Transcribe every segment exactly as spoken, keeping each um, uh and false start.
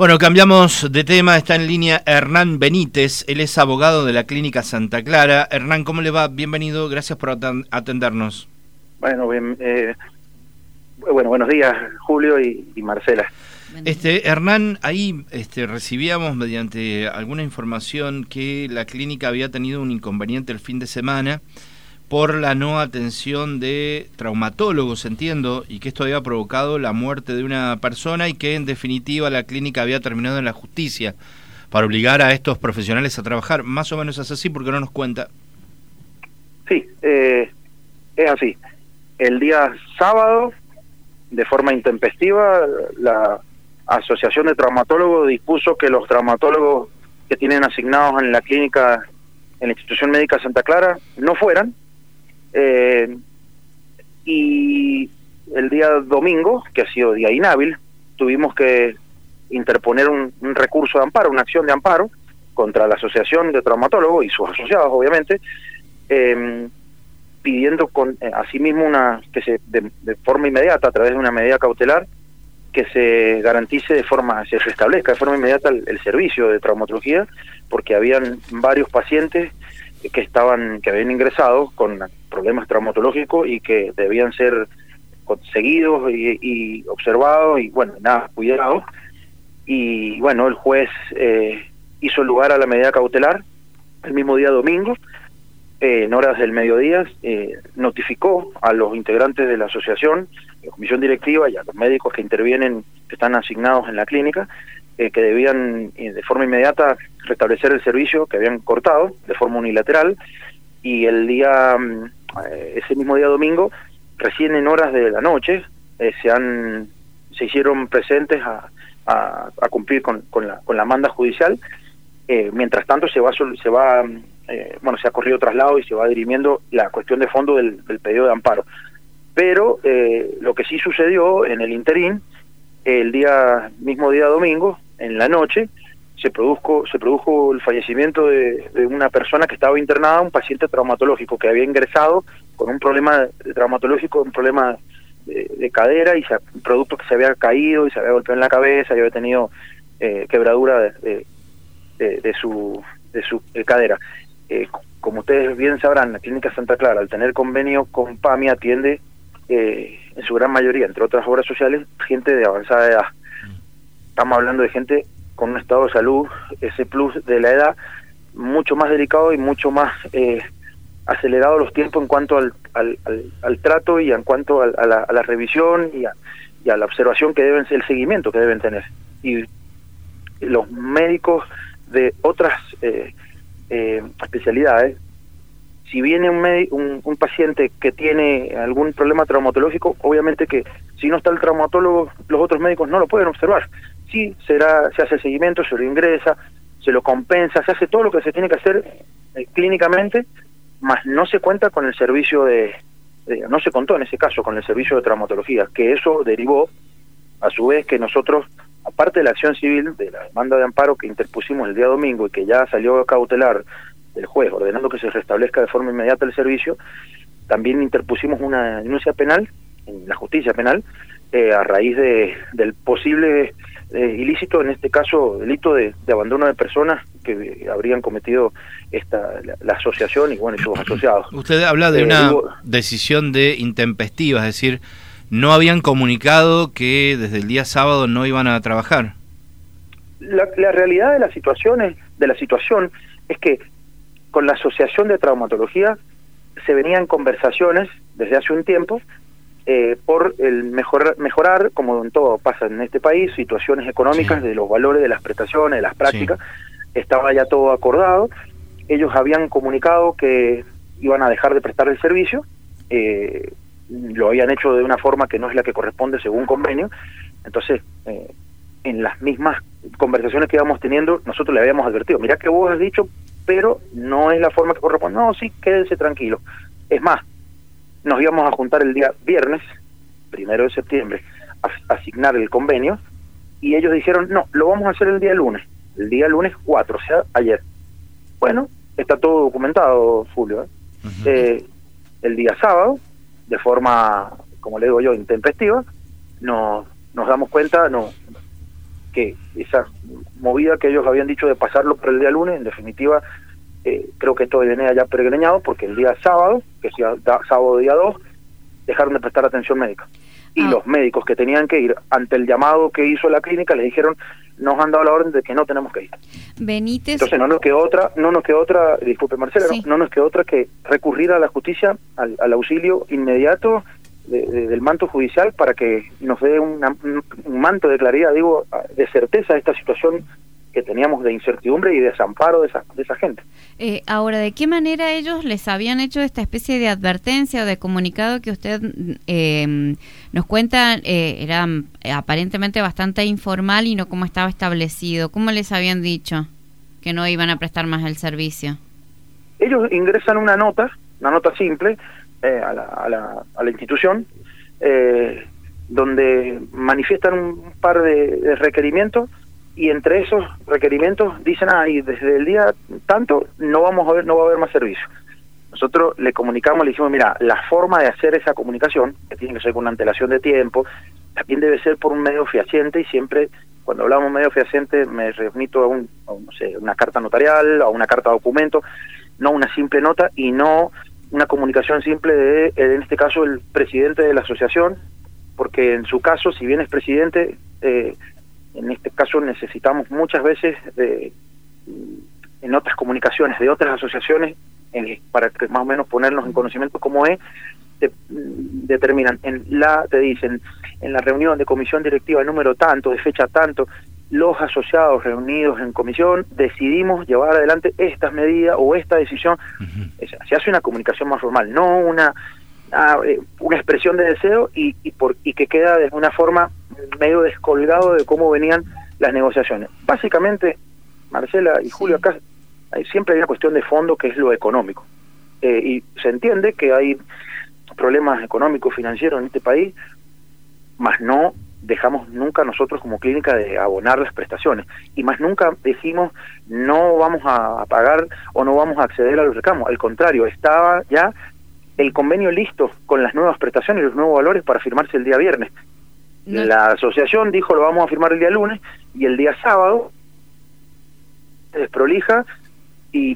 Bueno, cambiamos de tema, está en línea Hernán Benítez, él es abogado de la Clínica Santa Clara. Hernán, ¿cómo le va? Bienvenido, gracias por atendernos. Bueno, bien, eh, bueno, buenos días, Julio y, y Marcela. Este, Hernán, ahí este, recibíamos mediante alguna información que la clínica había tenido un inconveniente el fin de semana por la no atención de traumatólogos, entiendo, y que esto había provocado la muerte de una persona y que en definitiva la clínica había terminado en la justicia para obligar a estos profesionales a trabajar. Más o menos es así, porque no nos cuenta. Sí, eh, es así. El día sábado, de forma intempestiva, la Asociación de Traumatólogos dispuso que los traumatólogos que tienen asignados en la clínica, en la Institución Médica Santa Clara, no fueran. Eh, y el día domingo, que ha sido día inhábil, tuvimos que interponer un, un recurso de amparo, una acción de amparo contra la Asociación de Traumatólogos y sus asociados, obviamente, eh, pidiendo con eh, asimismo una que se de, de forma inmediata, a través de una medida cautelar, que se garantice de forma, se restablezca de forma inmediata el, el servicio de traumatología, porque habían varios pacientes que estaban, que habían ingresado con problemas traumatológicos y que debían ser seguidos y, y observados y bueno, nada, cuidados. Y bueno, el juez eh, hizo lugar a la medida cautelar el mismo día domingo, eh, en horas del mediodía, eh, notificó a los integrantes de la asociación, la comisión directiva y a los médicos que intervienen, que están asignados en la clínica, eh, que debían eh, de forma inmediata restablecer el servicio que habían cortado de forma unilateral. Y el día, eh, ese mismo día domingo, recién en horas de la noche, eh, se han se hicieron presentes a, a, a cumplir con, con la con la manda judicial. Eh, mientras tanto se va se va eh, bueno se ha corrido traslado y se va dirimiendo la cuestión de fondo del, del pedido de amparo. Pero eh, lo que sí sucedió en el interín, el día mismo día domingo, en la noche, se produjo, se produjo el fallecimiento de, de una persona que estaba internada, un paciente traumatológico que había ingresado con un problema de traumatológico, un problema de, de cadera, y se, un producto que se había caído y se había golpeado en la cabeza y había tenido eh, quebradura de, de, de, de su, de su de cadera. Eh, como ustedes bien sabrán, la Clínica Santa Clara, al tener convenio con PAMI, atiende eh, en su gran mayoría, entre otras obras sociales, gente de avanzada edad. Estamos hablando de gente con un estado de salud, ese plus de la edad, mucho más delicado y mucho más eh, acelerado los tiempos en cuanto al, al, al, al trato y en cuanto al, a, la, a la revisión y a, y a la observación que deben ser, el seguimiento que deben tener. Y los médicos de otras eh, eh, especialidades, si viene un, un, un paciente que tiene algún problema traumatológico, obviamente que si no está el traumatólogo, los otros médicos no lo pueden observar. Sí, será, se hace el seguimiento, se lo ingresa, se lo compensa, se hace todo lo que se tiene que hacer eh, clínicamente, mas no se cuenta con el servicio de, de, no se contó en ese caso con el servicio de traumatología, que eso derivó, a su vez, que nosotros, aparte de la acción civil, de la demanda de amparo que interpusimos el día domingo y que ya salió cautelar del juez, ordenando que se restablezca de forma inmediata el servicio, también interpusimos una denuncia penal, en la justicia penal, eh, a raíz de del posible eh, ilícito, en este caso delito de, de abandono de personas que eh, habrían cometido esta la, la asociación y bueno y sus asociados. Usted habla de eh, una digo, decisión de intempestiva, es decir, no habían comunicado que desde el día sábado no iban a trabajar. La, la realidad de la situación es, de la situación es que con la Asociación de Traumatología se venían conversaciones desde hace un tiempo eh, por el mejor, mejorar, como en todo pasa en este país, situaciones económicas, sí, de los valores de las prestaciones, de las prácticas. Sí. Estaba ya todo acordado. Ellos habían comunicado que iban a dejar de prestar el servicio, eh, lo habían hecho de una forma que no es la que corresponde según convenio. Entonces, eh, en las mismas conversaciones que íbamos teniendo, nosotros le habíamos advertido, mirá que vos has dicho, pero no es la forma que corresponde. No, sí, quédense tranquilos. Es más, nos íbamos a juntar el día viernes, primero de septiembre, a asignar el convenio, y ellos dijeron, no, lo vamos a hacer el día lunes, el día lunes cuatro, o sea, ayer. Bueno, está todo documentado, Julio. ¿eh? Uh-huh. Eh, el día sábado, de forma, como le digo yo, intempestiva, nos, nos damos cuenta, no, que esa movida que ellos habían dicho de pasarlo por el día lunes, en definitiva, eh, creo que esto venía ya peregrinado, porque el día sábado, que es día, da, sábado día dos, dejaron de prestar atención médica. Y ah. los médicos que tenían que ir ante el llamado que hizo la clínica les dijeron, nos han dado la orden de que no tenemos que ir. Benítez. Entonces no nos quedó otra, no nos quedó otra, disculpe Marcela, sí. no, no nos quedó otra que recurrir a la justicia, al, al auxilio inmediato de, de, del manto judicial para que nos dé una, un, un manto de claridad, digo, de certeza a esta situación que teníamos de incertidumbre y desamparo de esa, de esa gente. Eh, ahora, ¿de qué manera ellos les habían hecho esta especie de advertencia o de comunicado que usted eh, nos cuenta? Eh, era aparentemente bastante informal y no como estaba establecido. ¿Cómo les habían dicho que no iban a prestar más el servicio? Ellos ingresan una nota, una nota simple, eh, a, la, a, la, a la institución, eh, donde manifiestan un par de, de requerimientos, y entre esos requerimientos dicen, ah, y desde el día tanto no vamos a ver, no va a haber más servicio. Nosotros le comunicamos, le dijimos, mira, la forma de hacer esa comunicación, que tiene que ser con una antelación de tiempo, también debe ser por un medio fehaciente, y siempre, cuando hablamos de medio fehaciente, me remito a, un, a un, no sé, una carta notarial, a una carta de documento, no una simple nota, y no una comunicación simple de, en este caso, el presidente de la asociación, porque en su caso, si bien es presidente, eh, en este caso necesitamos muchas veces de, en otras comunicaciones de otras asociaciones, en, para que más o menos ponernos en conocimiento cómo es, te, determinan, en la te dicen, en la reunión de comisión directiva número tanto, de fecha tanto, los asociados reunidos en comisión decidimos llevar adelante estas medidas o esta decisión. Uh-huh. Se hace una comunicación más formal, no una una, una expresión de deseo y, y, por, y que queda de una forma medio descolgado de cómo venían las negociaciones. Básicamente, Marcela y Julio, acá hay, siempre hay una cuestión de fondo que es lo económico. Eh, y se entiende que hay problemas económicos, financieros en este país, más no dejamos nunca nosotros como clínica de abonar las prestaciones. Y más nunca dijimos no vamos a pagar o no vamos a acceder a los reclamos. Al contrario, estaba ya el convenio listo con las nuevas prestaciones y los nuevos valores para firmarse el día viernes. No. La asociación dijo lo vamos a firmar el día lunes y el día sábado se desprolija y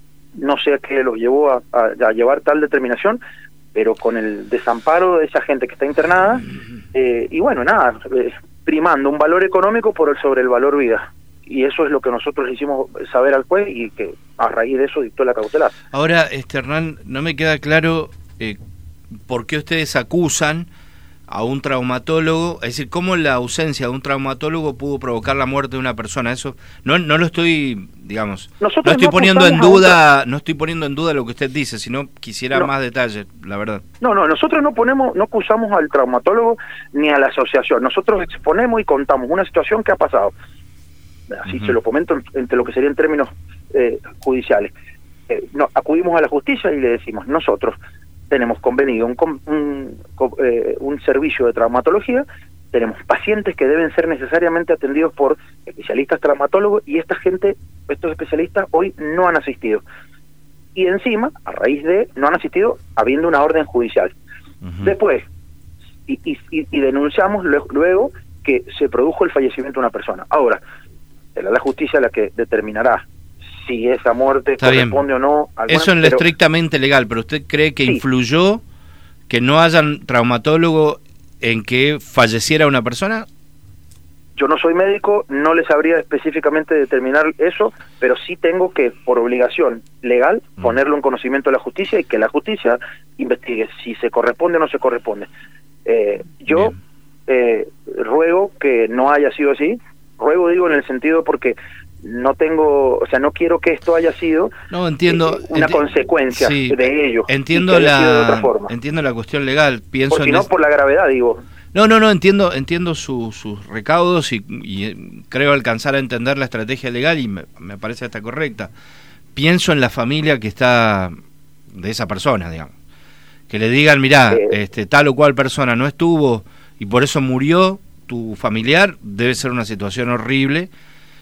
no sé a qué los llevó a, a, a llevar tal determinación, pero con el desamparo de esa gente que está internada eh, y bueno, nada, eh, primando un valor económico por el sobre el valor vida. Y eso es lo que nosotros le hicimos saber al juez y que a raíz de eso dictó la cautelar. Ahora, este Hernán, no me queda claro eh, por qué ustedes acusan a un traumatólogo, es decir, cómo la ausencia de un traumatólogo pudo provocar la muerte de una persona. Eso no no lo estoy, digamos, nosotros no estoy no poniendo en duda, no estoy poniendo en duda lo que usted dice, sino quisiera no. más detalles, la verdad. No, no, nosotros no ponemos, no acusamos al traumatólogo ni a la asociación. Nosotros exponemos y contamos una situación que ha pasado. Así uh-huh. se lo comento entre lo que serían términos eh, judiciales. Eh, no, acudimos a la justicia y le decimos, nosotros tenemos convenido un, un, eh, un servicio de traumatología, tenemos pacientes que deben ser necesariamente atendidos por especialistas traumatólogos y esta gente, estos especialistas hoy no han asistido. Y encima, a raíz de, no han asistido habiendo una orden judicial. Uh-huh. Después, y, y, y denunciamos luego, luego que se produjo el fallecimiento de una persona. Ahora, será la justicia la que determinará si esa muerte Está corresponde bien. o no. Alguna, Eso en lo pero, estrictamente legal, pero ¿usted cree que sí. influyó que no haya traumatólogo en que falleciera una persona? Yo no soy médico, no le sabría específicamente determinar eso, pero sí tengo que, por obligación legal, mm. ponerlo en conocimiento de la justicia y que la justicia investigue si se corresponde o no se corresponde. Eh, yo eh, ruego que no haya sido así. Ruego, digo, en el sentido porque no tengo, o sea, no quiero que esto haya sido no entiendo eh, una enti- consecuencia sí, de ello. Entiendo la de otra forma. Entiendo la cuestión legal, pienso porque en no es... por la gravedad, digo. No, no, no, entiendo entiendo su, sus recaudos y, y creo alcanzar a entender la estrategia legal y me, me parece hasta correcta. Pienso en la familia que está de esa persona, digamos. Que le digan, mirá, eh, este, tal o cual persona no estuvo y por eso murió tu familiar, debe ser una situación horrible.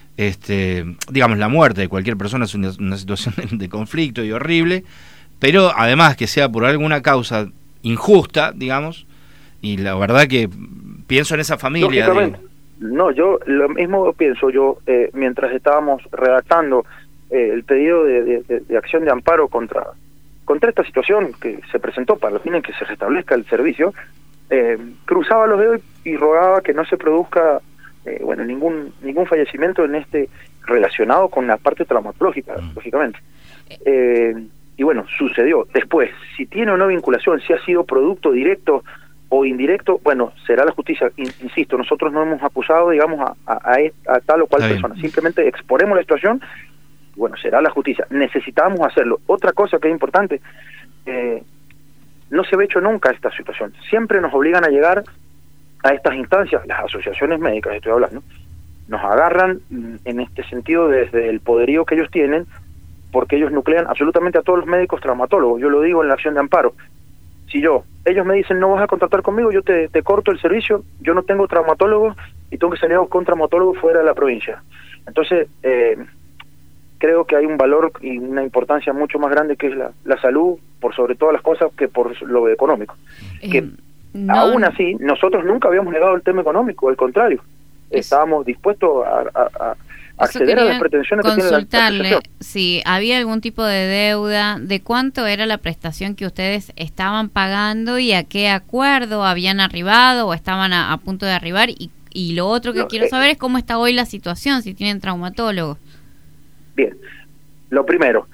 Este, digamos, la muerte de cualquier persona es una, una situación de conflicto y horrible, pero además que sea por alguna causa injusta, digamos, y la verdad que pienso en esa familia. Lógicamente, No, yo lo mismo pienso yo, eh, mientras estábamos redactando eh, el pedido de, de, de acción de amparo contra contra esta situación que se presentó para el fin en que se restablezca el servicio, eh, cruzaba los dedos y rogaba que no se produzca eh, bueno ningún ningún fallecimiento en este relacionado con la parte traumatológica, mm. lógicamente. Eh, y bueno, sucedió. Después, si tiene o no vinculación, si ha sido producto directo o indirecto, bueno, será la justicia. Insisto, nosotros no hemos acusado, digamos, a, a, a, a tal o cual Está persona. Bien. Simplemente exponemos la situación. Bueno, será la justicia. Necesitamos hacerlo. Otra cosa que es importante, eh, no se ve hecho nunca esta situación. Siempre nos obligan a llegar a estas instancias, las asociaciones médicas, estoy hablando, nos agarran en este sentido desde el poderío que ellos tienen, porque ellos nuclean absolutamente a todos los médicos traumatólogos. Yo lo digo en la acción de amparo. Si yo, ellos me dicen no vas a contratar conmigo, yo te, te corto el servicio, yo no tengo traumatólogos y tengo que salir a buscar un traumatólogo fuera de la provincia. Entonces, eh, creo que hay un valor y una importancia mucho más grande que es la, la salud, por sobre todas las cosas, que por lo económico. Eh, que no, aún así, nosotros nunca habíamos negado el tema económico, al contrario, es, estábamos dispuestos a, a, a acceder a las pretensiones que tiene la consultarle si había algún tipo de deuda, de cuánto era la prestación que ustedes estaban pagando y a qué acuerdo habían arribado o estaban a, a punto de arribar, y, y lo otro que no, quiero eh, saber es cómo está hoy la situación, si tienen traumatólogos. Bien, lo primero,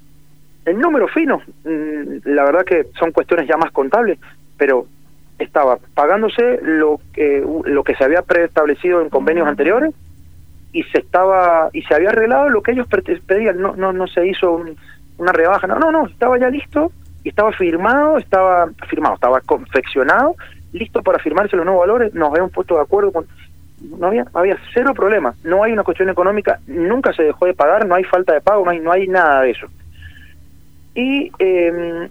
el número fino, la verdad que son cuestiones ya más contables, pero estaba pagándose lo que lo que se había preestablecido en convenios anteriores y se estaba y se había arreglado lo que ellos pedían. No no no se hizo un, una rebaja, no no no estaba ya listo y estaba firmado, estaba firmado, estaba confeccionado, listo para firmarse los nuevos valores. Nos habíamos puesto de acuerdo con no había había cero problema, no hay una cuestión económica, nunca se dejó de pagar, no hay falta de pago, no hay no hay nada de eso. Y eh,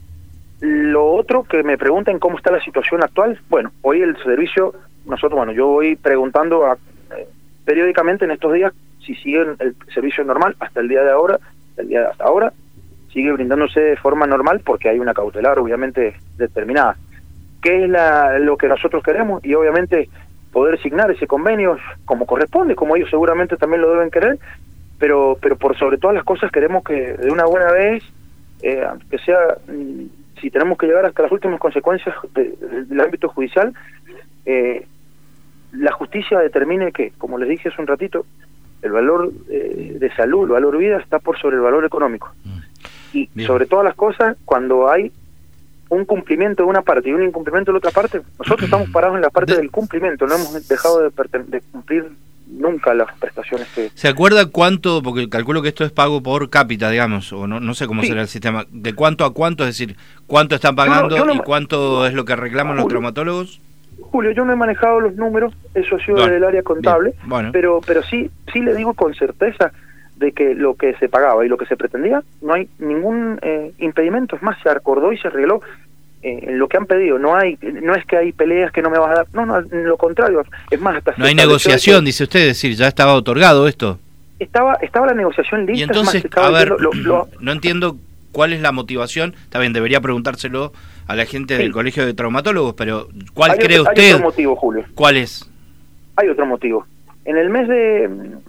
lo otro que me preguntan cómo está la situación actual, bueno, hoy el servicio, nosotros, bueno, yo voy preguntando a, eh, periódicamente en estos días si sigue el servicio normal hasta el día de ahora, el día de hasta ahora, sigue brindándose de forma normal porque hay una cautelar obviamente determinada. ¿Qué es la, lo que nosotros queremos? Y obviamente poder signar ese convenio como corresponde, como ellos seguramente también lo deben querer, pero pero por sobre todas las cosas queremos que de una buena vez, eh, que sea... si tenemos que llegar hasta las últimas consecuencias de, de, del ámbito judicial, eh, la justicia determine que, como les dije hace un ratito, el valor eh, de salud, el valor vida está por sobre el valor económico. Y Bien. sobre todas las cosas, cuando hay un cumplimiento de una parte y un incumplimiento de la otra parte, nosotros estamos parados en la parte de... del cumplimiento, no hemos dejado de, de cumplir nunca las prestaciones que... ¿Se acuerda cuánto, porque calculo que esto es pago por cápita, digamos, o no no sé cómo sí. será el sistema, de cuánto a cuánto, es decir, cuánto están pagando no, no, y cuánto no, es lo que reclaman Julio, los traumatólogos? Julio, yo no he manejado los números, eso ha sido bueno, del área contable, bueno. pero pero sí sí le digo con certeza de que lo que se pagaba y lo que se pretendía, no hay ningún eh, impedimento, es más, se acordó y se arregló eh, en lo que han pedido. No hay no es que hay peleas que no me vas a dar, no, no, lo contrario, es más, hasta no hay negociación, que, dice usted, es decir, ya estaba otorgado esto. Estaba estaba la negociación lista. Y entonces, más, a ver, lo, lo, no entiendo cuál es la motivación, está bien, debería preguntárselo a la gente sí. del Colegio de Traumatólogos, pero ¿cuál hay cree otro, usted? Hay otro motivo, Julio. ¿Cuál es? Hay otro motivo. En el mes de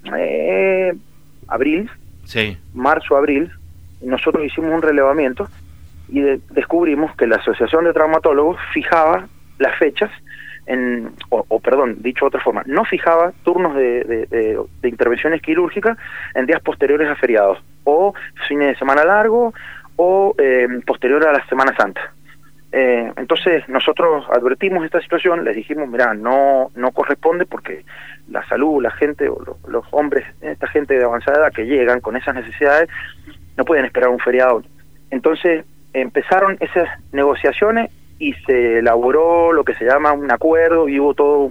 eh, abril, sí. marzo-abril, nosotros hicimos un relevamiento y de, descubrimos que la Asociación de Traumatólogos fijaba las fechas, en o, o perdón, dicho de otra forma, no fijaba turnos de, de, de, de intervenciones quirúrgicas en días posteriores a feriados, o fines de semana largo, o eh, posterior a la Semana Santa. Eh, entonces nosotros advertimos esta situación, les dijimos, mirá, no no corresponde porque la salud, la gente, o lo, los hombres, esta gente de avanzada edad que llegan con esas necesidades, no pueden esperar un feriado. Entonces empezaron esas negociaciones y se elaboró lo que se llama un acuerdo y hubo todo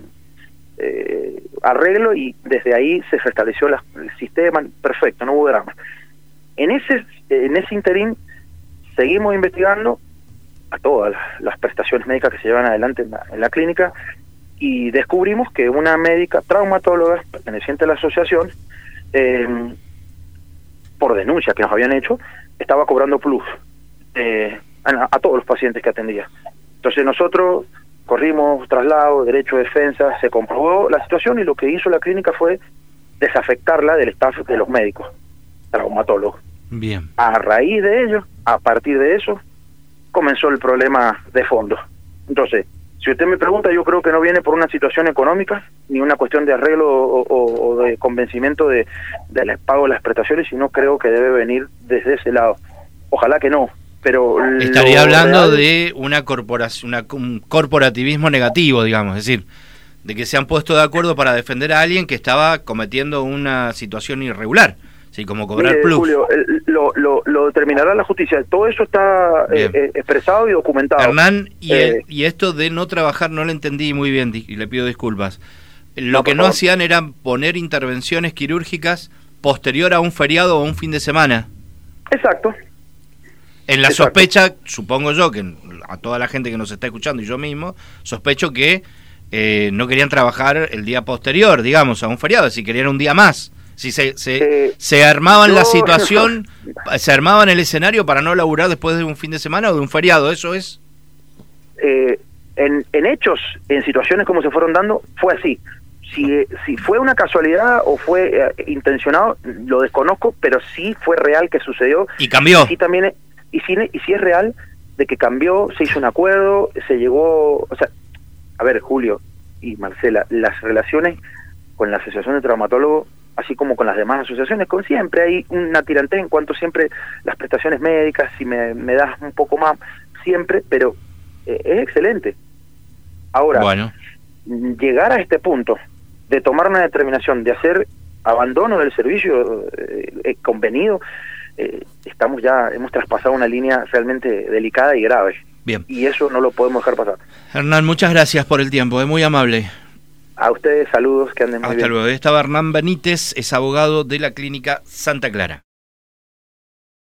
eh, arreglo y desde ahí se restableció la, el sistema, perfecto, no hubo drama. En ese, en ese interín seguimos investigando a todas las, las prestaciones médicas que se llevan adelante en la, en la clínica y descubrimos que una médica traumatóloga perteneciente a la asociación, eh, por denuncia que nos habían hecho, estaba cobrando plus eh, a, a todos los pacientes que atendía. Entonces nosotros corrimos traslado, derecho de defensa, se comprobó la situación y lo que hizo la clínica fue desafectarla del staff de los médicos, traumatólogos. Bien. A raíz de ello, a partir de eso, comenzó el problema de fondo. Entonces, si usted me pregunta, yo creo que no viene por una situación económica, ni una cuestión de arreglo o, o, o de convencimiento de, del pago de las prestaciones, sino creo que debe venir desde ese lado. Ojalá que no, pero... Estaría hablando real... de una corporación, una, un corporativismo negativo, digamos, es decir, de que se han puesto de acuerdo para defender a alguien que estaba cometiendo una situación irregular. Sí, como cobrar Mire, plus. Julio, el, lo, lo, lo determinará la justicia. Todo eso está eh, eh, expresado y documentado. Hernán, y, eh, el, y esto de no trabajar no lo entendí muy bien y le pido disculpas. Lo no, que no favor. hacían era poner intervenciones quirúrgicas posterior a un feriado o un fin de semana. Exacto. En la Exacto. sospecha, supongo yo, que a toda la gente que nos está escuchando y yo mismo, sospecho que eh, no querían trabajar el día posterior, digamos, a un feriado, si querían un día más. Si se se, eh, se armaban yo... la situación, se armaban el escenario para no laburar después de un fin de semana o de un feriado, ¿eso es? Eh, en, en hechos, en situaciones como se fueron dando, fue así. Si, si fue una casualidad o fue eh, intencionado, lo desconozco, pero sí fue real que sucedió. Y cambió. Y sí, también, y sí, y sí es real de que cambió, se hizo un acuerdo, se llegó... O sea, a ver, Julio y Marcela, las relaciones con la Asociación de Traumatólogos, así como con las demás asociaciones, con siempre hay una tirantez en cuanto siempre las prestaciones médicas, si me, me das un poco más, siempre, pero eh, es excelente. Ahora, bueno. llegar a este punto de tomar una determinación, de hacer abandono del servicio eh, eh, convenido, eh, estamos ya, hemos traspasado una línea realmente delicada y grave. Bien. Y eso no lo podemos dejar pasar. Hernán, muchas gracias por el tiempo, es muy amable. A ustedes, saludos, que anden muy bien. Hasta luego. Estaba Hernán Benítez, es abogado de la Clínica Santa Clara.